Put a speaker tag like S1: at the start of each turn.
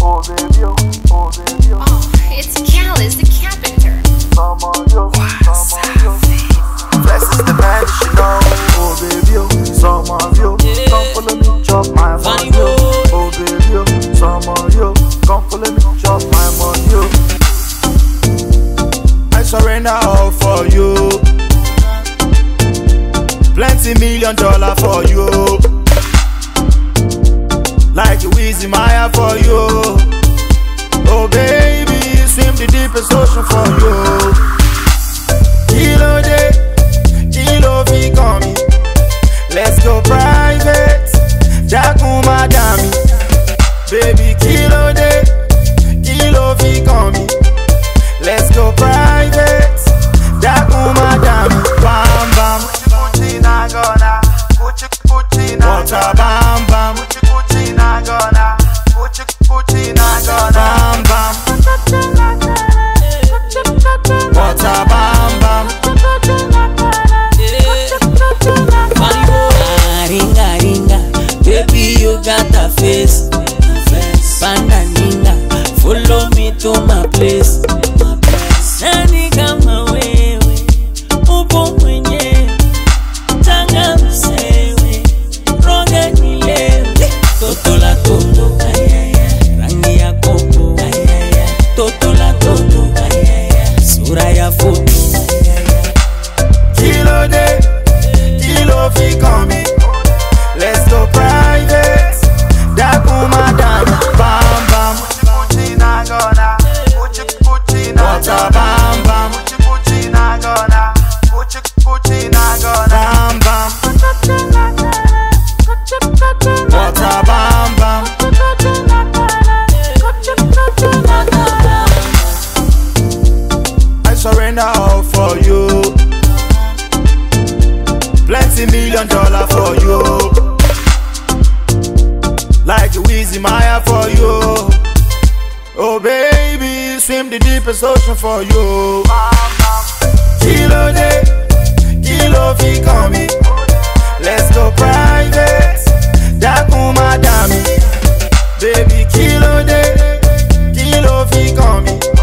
S1: oh baby, oh baby.
S2: Oh, it's Callis, the carpenter.
S1: Some of you, Flex is the man, you know. Oh baby, some of you, come follow me, chop my money. Oh baby, some of you, come follow me, chop my money. I surrender all for you. Plenty $1 million for you. Like a Weezy Maya for you. Oh baby, swim the deepest ocean for you. Kilo day, kilo fi come. Let's go private, Jaku Madami. Baby, kilo day, kilo fi come. Let's go private, Jaku Madami. Bam bam, Gucci na gonna, Gucci na gonna, bam bam, Gucci na gonna, Gucci na gonna, bam bam, water bam bam.
S3: Ringa ringa, baby you got a face. Panda ninga, follow me to my place. Nani kama wewe, upo mwenyewe. Tanga msewe, roga nilewe. Toto la toto, rangi ya koko. Toto la toto, sura ya foto.
S1: Kilo day, kilo fi come. Let's go private, Jaku Madami. Bam bam, Gucci na gonna, Gucci na gonna, bam bam, Gucci na gonna, Gucci na gonna, bam bam, water bam bam. I surrender all for you. Plenty $1 million for you. Like a Weezy Maya for you. Oh baby, swim the deepest ocean for you. Kilo day, kilo fi come. Let's go private, Jaku Madami. Baby, kilo day, kilo fi come.